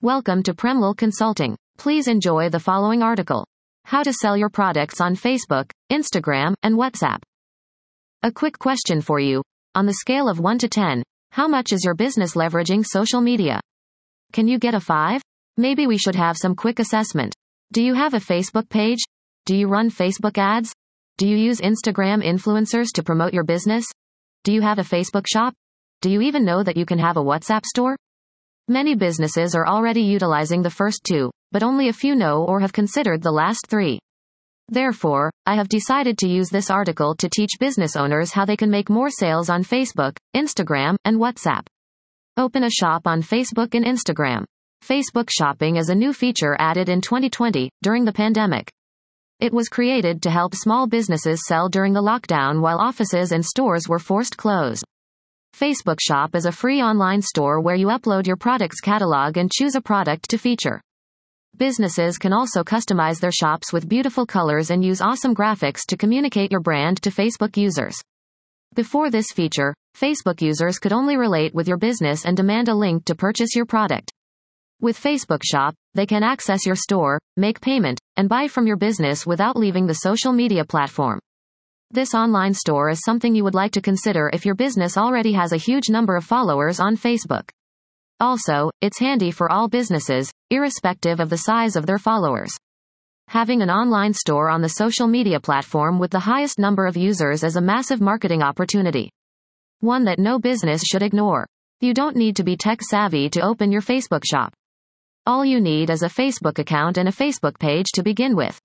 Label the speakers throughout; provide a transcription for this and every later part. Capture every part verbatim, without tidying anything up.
Speaker 1: Welcome to Premlal Consulting. Please enjoy the following article. How to sell your products on Facebook, Instagram, and WhatsApp. A quick question for you. On the scale of one to ten, how much is your business leveraging social media? Can you get a five? Maybe we should have some quick assessment. Do you have a Facebook page? Do you run Facebook ads? Do you use Instagram influencers to promote your business? Do you have a Facebook shop? Do you even know that you can have a WhatsApp store? Many businesses are already utilizing the first two, but only a few know or have considered the last three. Therefore, I have decided to use this article to teach business owners how they can make more sales on Facebook, Instagram, and WhatsApp. Open a shop on Facebook and Instagram. Facebook shopping is a new feature added in twenty twenty, during the pandemic. It was created to help small businesses sell during the lockdown while offices and stores were forced closed. Facebook Shop is a free online store where you upload your product's catalog and choose a product to feature. Businesses can also customize their shops with beautiful colors and use awesome graphics to communicate your brand to Facebook users. Before this feature, Facebook users could only relate with your business and demand a link to purchase your product. With Facebook Shop, they can access your store, make payment, and buy from your business without leaving the social media platform. This online store is something you would like to consider if your business already has a huge number of followers on Facebook. Also, it's handy for all businesses, irrespective of the size of their followers. Having an online store on the social media platform with the highest number of users is a massive marketing opportunity. One that no business should ignore. You don't need to be tech savvy to open your Facebook shop. All you need is a Facebook account and a Facebook page to begin with.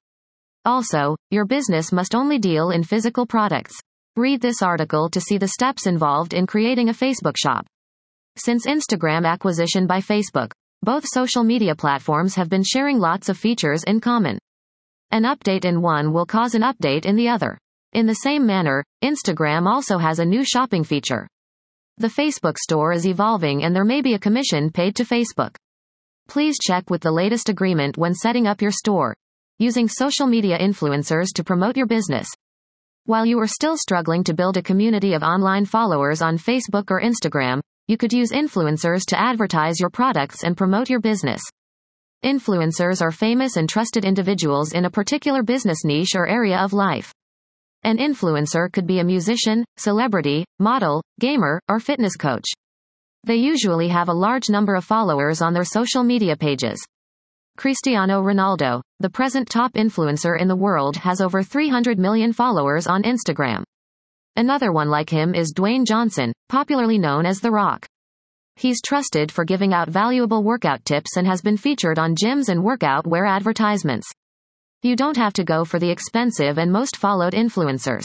Speaker 1: Also, your business must only deal in physical products. Read this article to see the steps involved in creating a Facebook shop. Since Instagram acquisition by Facebook, both social media platforms have been sharing lots of features in common. An update in one will cause an update in the other. In the same manner, Instagram also has a new shopping feature. The Facebook store is evolving and there may be a commission paid to Facebook. Please check with the latest agreement when setting up your store. Using social media influencers to promote your business. While you are still struggling to build a community of online followers on Facebook or Instagram, you could use influencers to advertise your products and promote your business. Influencers are famous and trusted individuals in a particular business niche or area of life. An influencer could be a musician, celebrity, model, gamer, or fitness coach. They usually have a large number of followers on their social media pages. Cristiano Ronaldo, the present top influencer in the world, has over three hundred million followers on Instagram. Another one like him is Dwayne Johnson, popularly known as The Rock. He's trusted for giving out valuable workout tips and has been featured on gyms and workout wear advertisements. You don't have to go for the expensive and most followed influencers.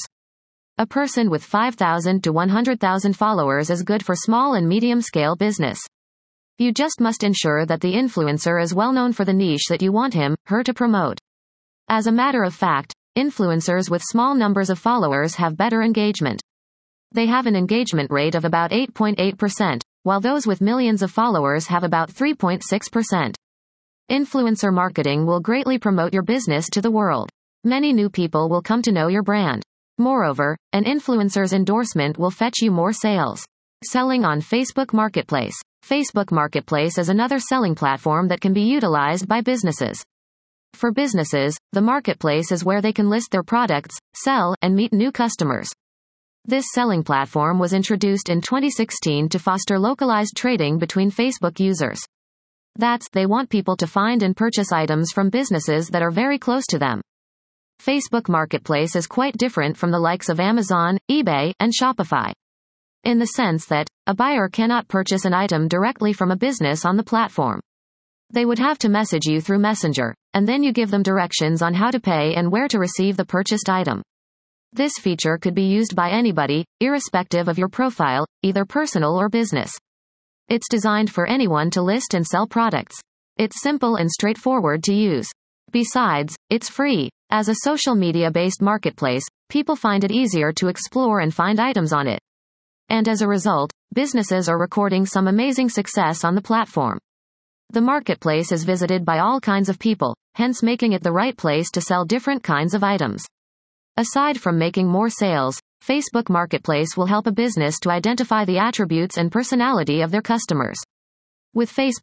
Speaker 1: A person with five thousand to one hundred thousand followers is good for small and medium scale business. You just must ensure that the influencer is well known for the niche that you want him, her to promote. As a matter of fact, influencers with small numbers of followers have better engagement. They have an engagement rate of about eight point eight percent, while those with millions of followers have about three point six percent. Influencer marketing will greatly promote your business to the world. Many new people will come to know your brand. Moreover, an influencer's endorsement will fetch you more sales. Selling on Facebook Marketplace. Facebook Marketplace is another selling platform that can be utilized by businesses. For businesses, the marketplace is where they can list their products, sell, and meet new customers. This selling platform was introduced in twenty sixteen to foster localized trading between Facebook users. That's, they want people to find and purchase items from businesses that are very close to them. Facebook Marketplace is quite different from the likes of Amazon, eBay, and Shopify. In the sense that, a buyer cannot purchase an item directly from a business on the platform. They would have to message you through Messenger, and then you give them directions on how to pay and where to receive the purchased item. This feature could be used by anybody, irrespective of your profile, either personal or business. It's designed for anyone to list and sell products. It's simple and straightforward to use. Besides, it's free. As a social media-based marketplace, people find it easier to explore and find items on it. And as a result, businesses are recording some amazing success on the platform. The marketplace is visited by all kinds of people, hence making it the right place to sell different kinds of items. Aside from making more sales, Facebook Marketplace will help a business to identify the attributes and personality of their customers. With Facebook,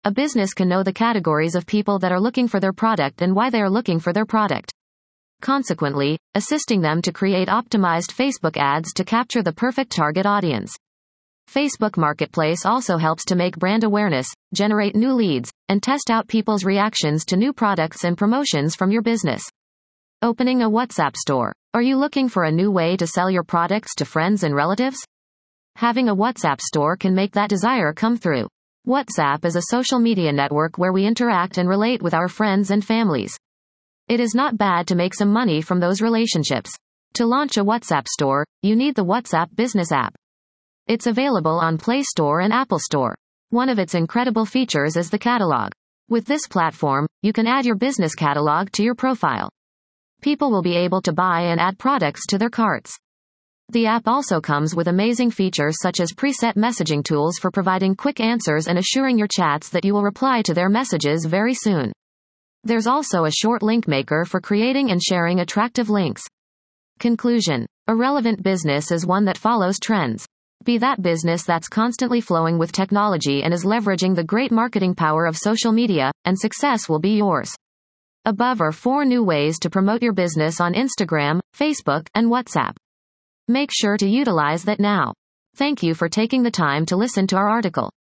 Speaker 1: A business can know the categories of people that are looking for their product and why they are looking for their product. Consequently, assisting them to create optimized Facebook ads to capture the perfect target audience. Facebook Marketplace also helps to make brand awareness, generate new leads, and test out people's reactions to new products and promotions from your business. Opening a WhatsApp store. Are you looking for a new way to sell your products to friends and relatives? Having a WhatsApp store can make that desire come through. WhatsApp is a social media network where we interact and relate with our friends and families. It is not bad to make some money from those relationships. To launch a WhatsApp store, you need the WhatsApp Business app. It's available on Play Store and Apple Store. One of its incredible features is the catalog. With this platform, you can add your business catalog to your profile. People will be able to buy and add products to their carts. The app also comes with amazing features such as preset messaging tools for providing quick answers and assuring your chats that you will reply to their messages very soon. There's also a short link maker for creating and sharing attractive links. Conclusion. A relevant business is one that follows trends. Be that business that's constantly flowing with technology and is leveraging the great marketing power of social media, and success will be yours. Above are four new ways to promote your business on Instagram, Facebook, and WhatsApp. Make sure to utilize that now. Thank you for taking the time to listen to our article.